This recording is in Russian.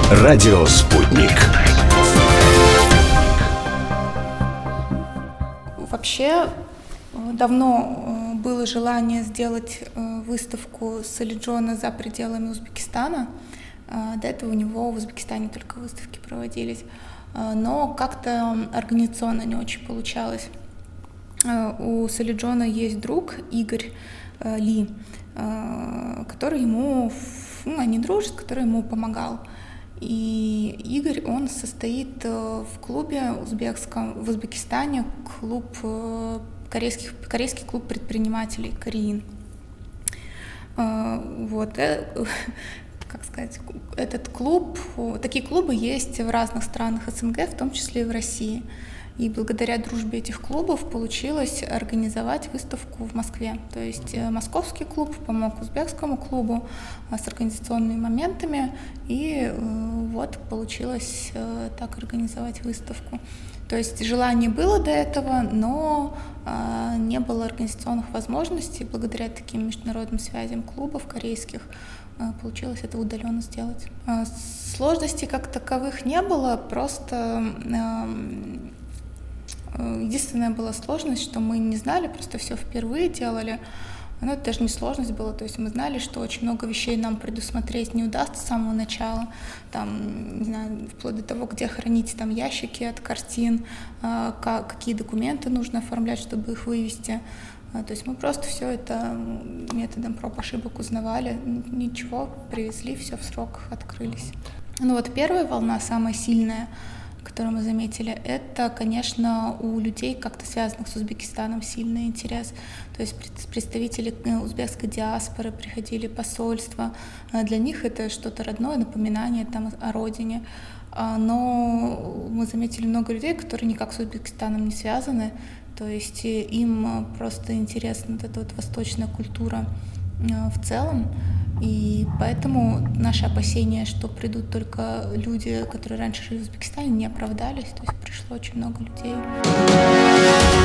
Радио «Спутник». Вообще, давно было желание сделать выставку Солиджона за пределами Узбекистана. До этого у него в Узбекистане только выставки проводились, но как-то организационно не очень получалось. У Солиджона есть друг Игорь Ли, который ему, они дружат, который ему помогал. И Игорь, он состоит в клубе узбекском в Узбекистане, корейский клуб предпринимателей Кореин. Вот, как сказать, этот клуб, такие клубы есть в разных странах СНГ, в том числе и в России. И благодаря дружбе этих клубов получилось организовать выставку в Москве. То есть московский клуб помог узбекскому клубу с организационными моментами, и вот получилось так организовать выставку. То есть желание было до этого, но не было организационных возможностей. Благодаря таким международным связям клубов корейских получилось это удаленно сделать. Сложностей как таковых не было, просто единственная была сложность, что мы не знали, просто все впервые делали. Но это даже не сложность была, то есть мы знали, что очень много вещей нам предусмотреть не удастся с самого начала, там, не знаю, вплоть до того, где хранить там ящики от картин, какие документы нужно оформлять, чтобы их вывести. То есть мы просто все это методом проб и ошибок узнавали, ничего, привезли, все в срок, открылись. Ну вот первая волна, самая сильная, которую мы заметили, это, конечно, у людей, как-то связанных с Узбекистаном, сильный интерес. То есть представители узбекской диаспоры приходили, посольства. Для них это что-то родное, напоминание там о родине. Но мы заметили много людей, которые никак с Узбекистаном не связаны. То есть им просто интересна вот эта вот восточная культура в целом. И поэтому наши опасения, что придут только люди, которые раньше жили в Узбекистане, не оправдались. То есть пришло очень много людей.